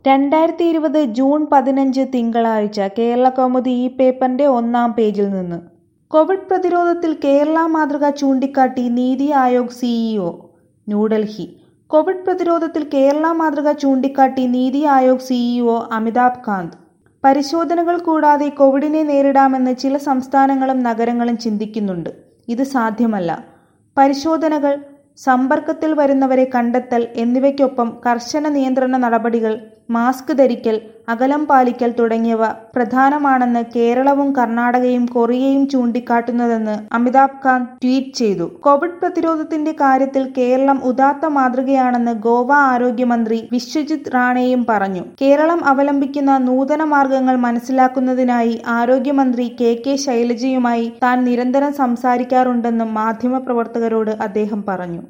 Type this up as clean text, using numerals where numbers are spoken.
2020 June 15 തിങ്കളാഴ്ച കേരളകൗമുദി ഈ പേപ്പറിന്റെ ഒന്നാം പേജിൽ നിന്ന്. കോവിഡ് പ്രതിരോധത്തിൽ കേരള മാതൃക ചൂണ്ടിക്കാട്ടി നീതി ആയോഗ് സിഇഒ ന്യൂഡൽഹി. കോവിഡ് പ്രതിരോധത്തിൽ കേരള മാതൃക ചൂണ്ടിക്കാട്ടി നീതി ആയോഗ് സിഇഒ അമിതാഭ് കാന്ത്. പരിശോധനകൾ കൂടാതെ കോവിഡിനെ നേരിടാമെന്ന് ചില സംസ്ഥാനങ്ങളും നഗരങ്ങളും ചിന്തിക്കുന്നുണ്ട്. ഇത് സാധ്യമല്ല. പരിശോധനകൾ, സമ്പർക്കത്തിൽ വരുന്നവരെ കണ്ടെത്തൽ എന്നിവയ്ക്കൊപ്പം കർശന നിയന്ത്രണ നടപടികൾ, മാസ്ക് ധരിക്കൽ, അകലം പാലിക്കൽ തുടങ്ങിയവ പ്രധാനമാണെന്ന് കേരളവും കർണാടകയും കൊറിയയും ചൂണ്ടിക്കാട്ടുന്നതെന്ന് അമിതാഭ് കാന്ത് ട്വീറ്റ് ചെയ്തു. കോവിഡ് പ്രതിരോധത്തിന്റെ കാര്യത്തിൽ കേരളം ഉദാത്ത മാതൃകയാണെന്ന് ഗോവ ആരോഗ്യമന്ത്രി വിശ്വജിത് റാണേയും പറഞ്ഞു. കേരളം അവലംബിക്കുന്ന നൂതന മാർഗങ്ങൾ മനസ്സിലാക്കുന്നതിനായി ആരോഗ്യമന്ത്രി കെ ശൈലജയുമായി താൻ നിരന്തരം സംസാരിക്കാറുണ്ടെന്നും മാധ്യമപ്രവർത്തകരോട് അദ്ദേഹം പറഞ്ഞു.